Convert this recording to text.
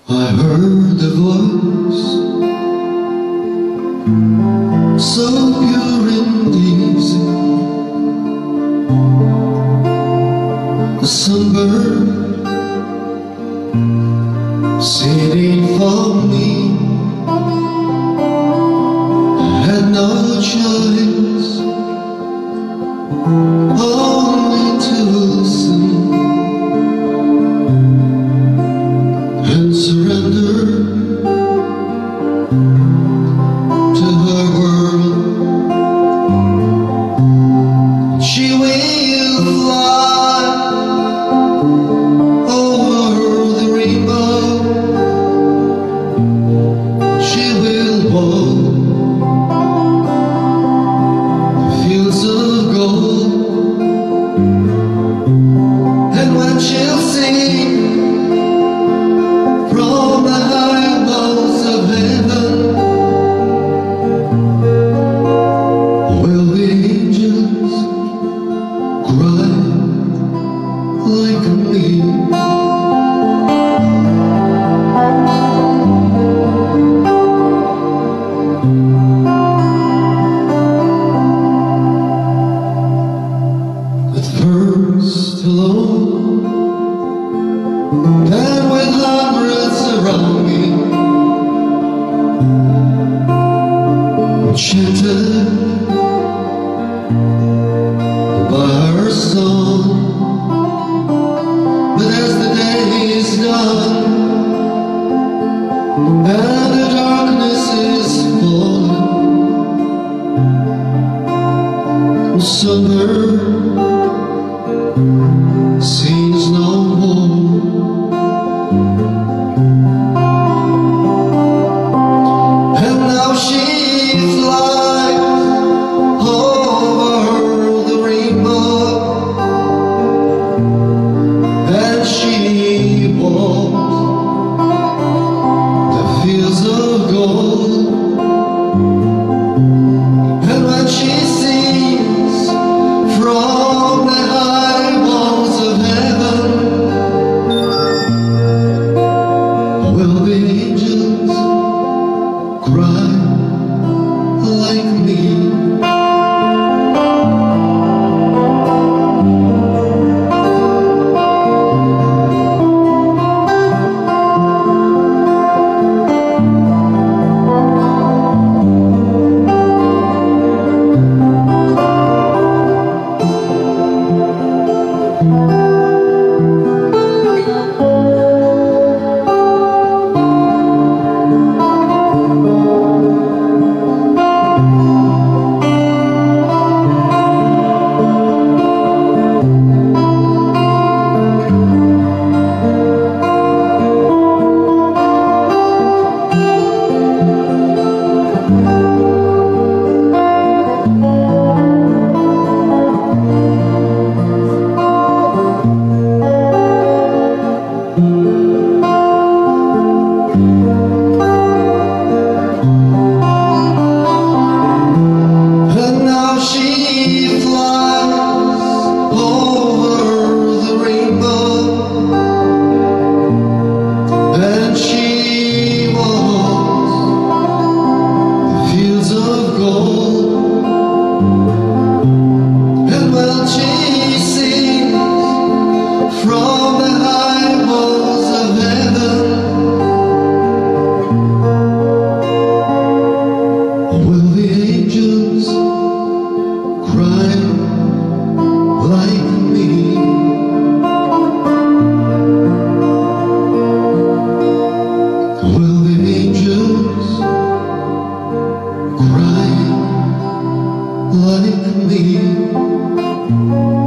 I heard the voice, so pure and easy. The sunbird singing for me. I had no choice, only to listen and surrender to her world. She will fly over the rainbow. She will walk the fields of gold, and when she'll sing from the high walls of heaven, will the angels cry like me? At first alone, then with hundreds around me, enchanted by her song. But as the day is done and the darkness is falling, summer seems no more. And now she flies over the rainbow, and she walks the fields of gold. And when she sings from the high walls of heaven, will the angels cry like me? Like me.